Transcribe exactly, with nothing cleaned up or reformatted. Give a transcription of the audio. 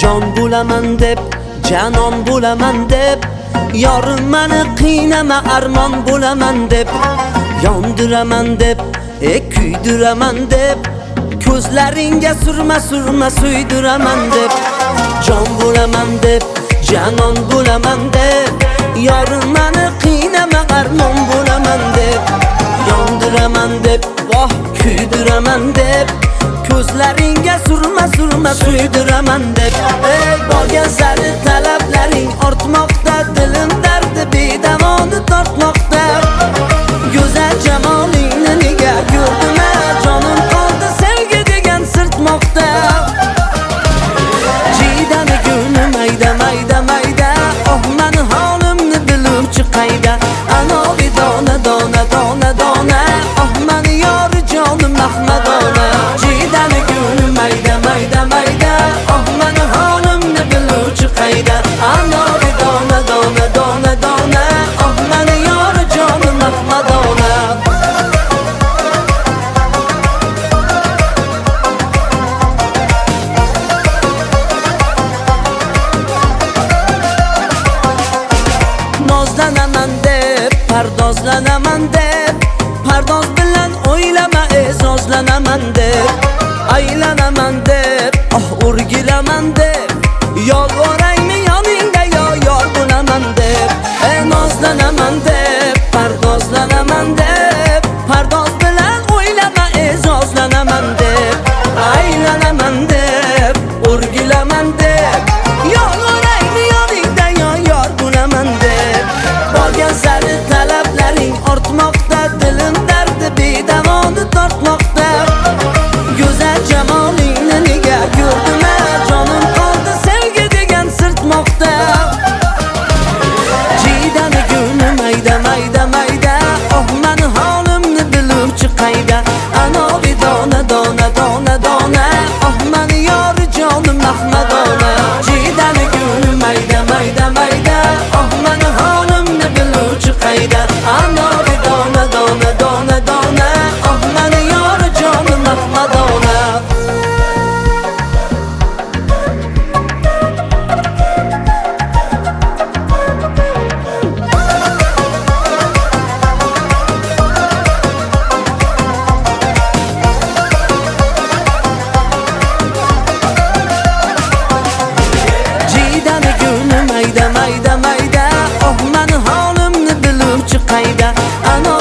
jon bo'laman deb, janon bo'laman deb, yorim meni qiynama armon bo'laman deb, yondiraman deb, e kuydiraman deb, ko'zlaringga surma surma suydiraman deb, jon bo'laman deb, janon bo'laman deb, yorim meni qiynama armon bo'laman deb, yondiraman deb, voh kuydiraman deb, ko'zlaringga surma surma suydiraman deb. Ey borgan sari talablaring ortmoqda, dilim dardi bedavoni tortmoqda. Go'zal jamolingni nega ko'rdim, jonim qoldi sevgi degan sirtmoqda. Jiydani gulni mayda mayda mayda, oh meni holimni biluvchi qayda. Anovi dona dona dona dona, oh meni yori jonim mahmadona. Jiydani gulni mayda mayda mayda, oh meni holimni biluvchi qayda. Anovi dona dona dona dona, oh meni yori jonim mahmadona. Nozlanaman deb, pardozlanaman deb, pardoz bilan o'ylama e'zozlanaman deb, aylanaman deb, oh o'rgilaman deb, yolvoraymi yoningda yo yor bo'laman deb. E nozlanaman deb, pardozlanaman deb, pardoz bilan o'ylama e'zozlanaman deb, aylanaman deb, o'rgilaman deb, yolvoraymi yoningda yo yor bo'laman deb. Borgan sari talablaring ortmoqda, dilim dardi bedavoni tortmoqda. Go'zal jamolingni nega ko'rdim, jonim qoldi sevgi degan sirtmoqda. Jiydani gulni mayda mayda mayda, oh meni holimni biluvchi qayda. Anovi dona dona dona dona, oh meni yori jonim mahmadona. Jiydani gulni mayda mayda mayda, oh meni holimni biluvchi qayda. Anovi dona dona dona dona, oh meni yori jonim mahmadona. Jiydani gulni mayda mayda mayda, oh meni holimni biluvchi qayda. Ano